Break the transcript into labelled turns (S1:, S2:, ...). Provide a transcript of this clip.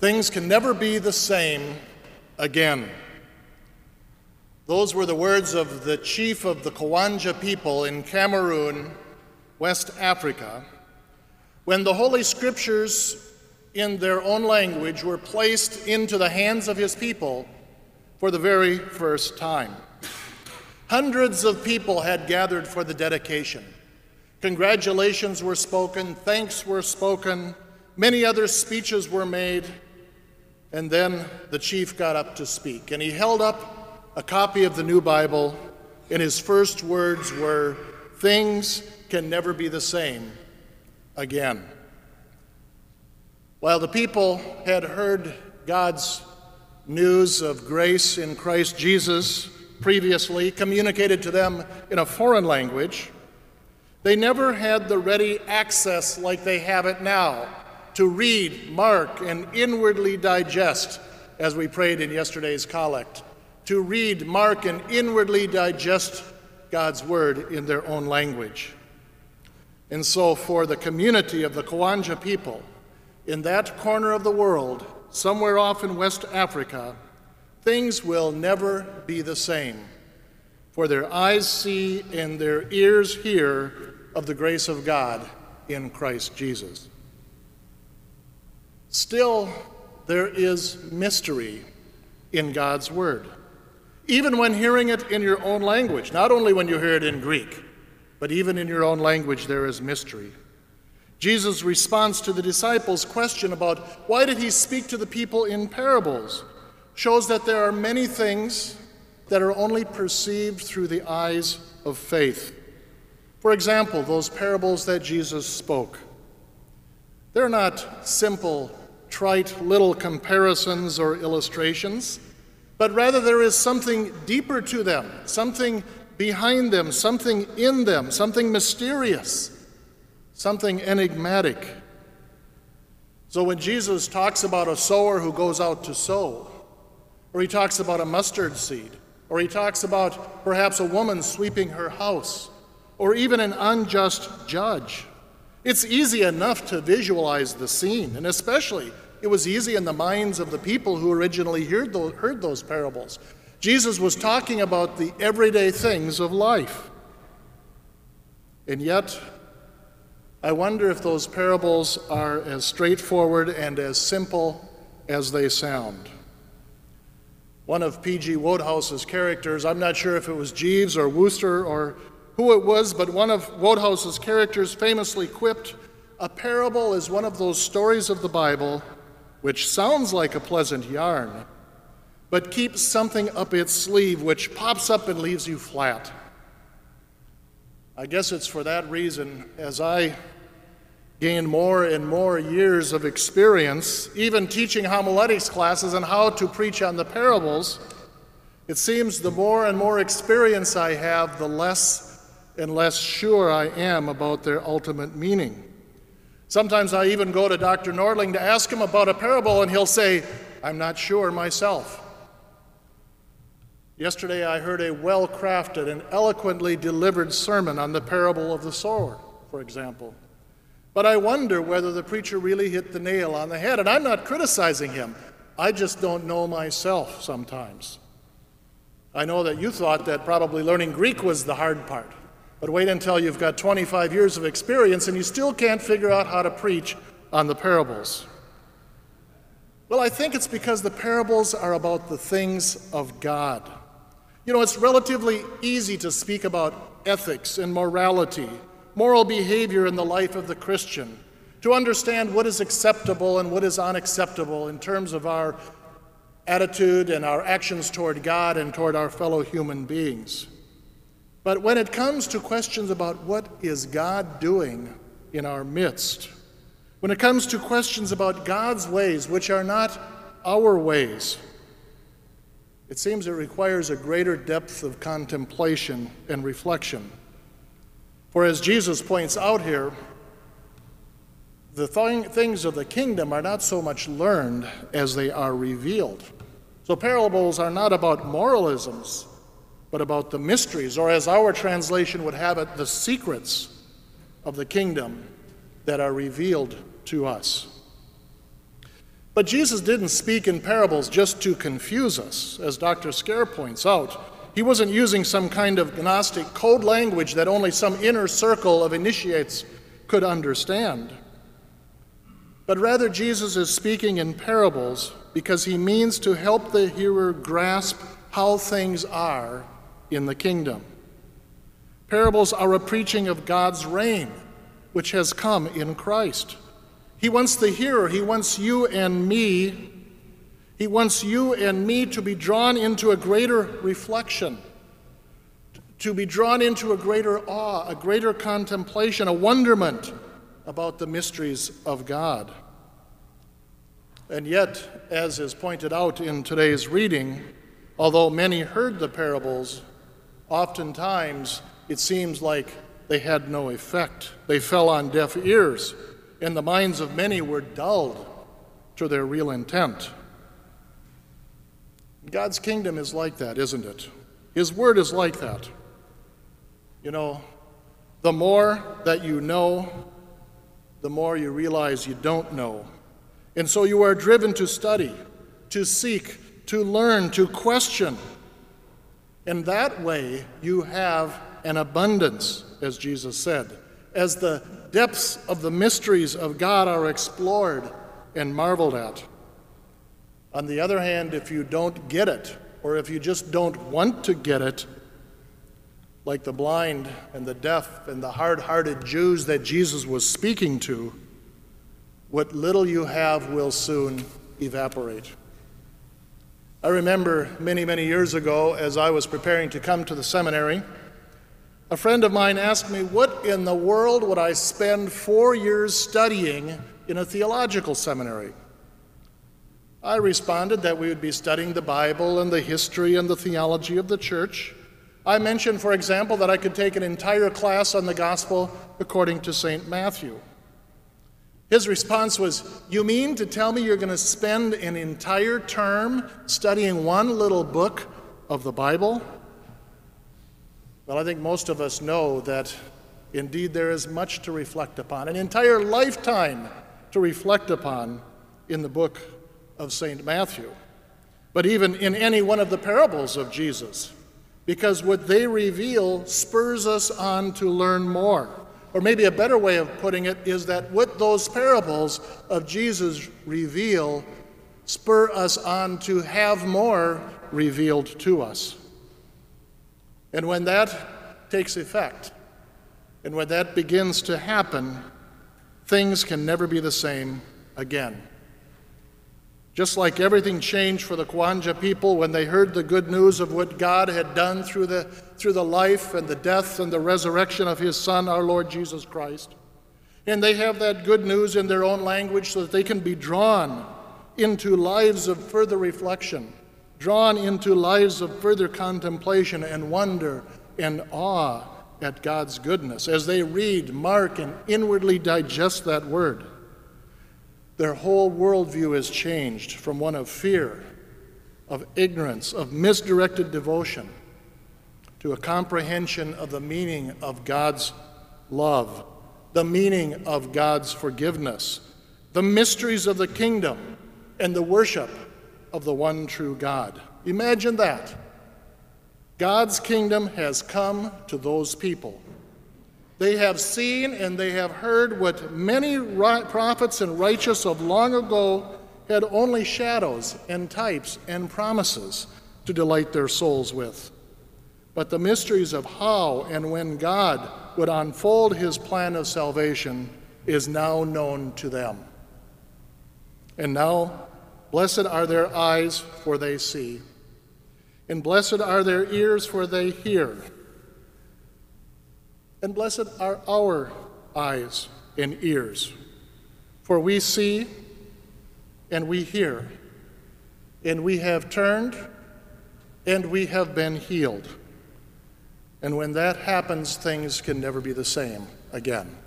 S1: Things can never be the same again. Those were the words of the chief of the Kawanja people in Cameroon, West Africa, when the Holy Scriptures in their own language were placed into the hands of his people for the very first time. Hundreds of people had gathered for the dedication. Congratulations were spoken, thanks were spoken, many other speeches were made, and then the chief got up to speak. And he held up a copy of the New Bible, and his first words were, "Things can never be the same again." While the people had heard God's news of grace in Christ Jesus previously communicated to them in a foreign language, they never had the ready access like they have it now to read, mark, and inwardly digest, as we prayed in yesterday's collect, to read, mark, and inwardly digest God's word in their own language. And so for the community of the Kawanja people in that corner of the world, somewhere off in West Africa, things will never be the same, for their eyes see and their ears hear of the grace of God in Christ Jesus. Still, there is mystery in God's word, even when hearing it in your own language. Not only when you hear it in Greek, but even in your own language there is mystery. Jesus' response to the disciples' question about why did he speak to the people in parables shows that there are many things that are only perceived through the eyes of faith. For example, those parables that Jesus spoke. They're not simple, trite little comparisons or illustrations, but rather there is something deeper to them, something behind them, something in them, something mysterious, something enigmatic. So when Jesus talks about a sower who goes out to sow, or he talks about a mustard seed, or he talks about perhaps a woman sweeping her house, or even an unjust judge, it's easy enough to visualize the scene, and especially it was easy in the minds of the people who originally heard those parables. Jesus was talking about the everyday things of life. And yet, I wonder if those parables are as straightforward and as simple as they sound. One of P.G. Wodehouse's characters, I'm not sure if it was Jeeves or Wooster or who it was, but one of Wodehouse's characters famously quipped, "A parable is one of those stories of the Bible which sounds like a pleasant yarn, but keeps something up its sleeve which pops up and leaves you flat." I guess it's for that reason, as I gain more and more years of experience, even teaching homiletics classes and how to preach on the parables, it seems the more and more experience I have, the less and less sure I am about their ultimate meaning. Sometimes I even go to Dr. Nordling to ask him about a parable, and he'll say, "I'm not sure myself." Yesterday I heard a well-crafted and eloquently delivered sermon on the parable of the sower, for example. But I wonder whether the preacher really hit the nail on the head, and I'm not criticizing him. I just don't know myself sometimes. I know that you thought that probably learning Greek was the hard part, but wait until you've got 25 years of experience and you still can't figure out how to preach on the parables. Well, I think it's because the parables are about the things of God. You know, it's relatively easy to speak about ethics and morality, moral behavior in the life of the Christian, to understand what is acceptable and what is unacceptable in terms of our attitude and our actions toward God and toward our fellow human beings. But when it comes to questions about what is God doing in our midst, when it comes to questions about God's ways, which are not our ways, it seems it requires a greater depth of contemplation and reflection. For as Jesus points out here, the things of the kingdom are not so much learned as they are revealed. So parables are not about moralisms, but about the mysteries, or as our translation would have it, the secrets of the kingdom that are revealed to us. But Jesus didn't speak in parables just to confuse us, as Dr. Scare points out. He wasn't using some kind of Gnostic code language that only some inner circle of initiates could understand. But rather, Jesus is speaking in parables because he means to help the hearer grasp how things are in the kingdom. Parables are a preaching of God's reign, which has come in Christ. He wants the hearer, he wants you and me, he wants you and me to be drawn into a greater reflection, to be drawn into a greater awe, a greater contemplation, a wonderment about the mysteries of God. And yet, as is pointed out in today's reading, although many heard the parables, oftentimes it seems like they had no effect. They fell on deaf ears, and the minds of many were dulled to their real intent. God's kingdom is like that, isn't it? His word is like that. You know, the more that you know, the more you realize you don't know. And so you are driven to study, to seek, to learn, to question. And that way you have an abundance, as Jesus said, as the depths of the mysteries of God are explored and marveled at. On the other hand, if you don't get it, or if you just don't want to get it, like the blind and the deaf and the hard-hearted Jews that Jesus was speaking to, what little you have will soon evaporate. I remember many, many years ago, as I was preparing to come to the seminary, a friend of mine asked me, what in the world would I spend 4 years studying in a theological seminary? I responded that we would be studying the Bible and the history and the theology of the church. I mentioned, for example, that I could take an entire class on the gospel according to St. Matthew. His response was, you mean to tell me you're going to spend an entire term studying one little book of the Bible? Well, I think most of us know that indeed there is much to reflect upon, an entire lifetime to reflect upon in the book of St. Matthew, but even in any one of the parables of Jesus, because what they reveal spurs us on to learn more. Or maybe a better way of putting it is that what those parables of Jesus reveal spur us on to have more revealed to us. And when that takes effect, and when that begins to happen, things can never be the same again. Just like everything changed for the Kawanja people when they heard the good news of what God had done through the life and the death and the resurrection of his Son, our Lord Jesus Christ. And they have that good news in their own language so that they can be drawn into lives of further reflection, drawn into lives of further contemplation and wonder and awe at God's goodness as they read, mark, and inwardly digest that word. Their whole worldview is changed from one of fear, of ignorance, of misdirected devotion, to a comprehension of the meaning of God's love, the meaning of God's forgiveness, the mysteries of the kingdom, and the worship of the one true God. Imagine that. God's kingdom has come to those people. They have seen and they have heard what many prophets and righteous of long ago had only shadows and types and promises to delight their souls with. But the mysteries of how and when God would unfold his plan of salvation is now known to them. And now, blessed are their eyes, for they see, and blessed are their ears, for they hear. And blessed are our eyes and ears, for we see and we hear, and we have turned and we have been healed. And when that happens, things can never be the same again.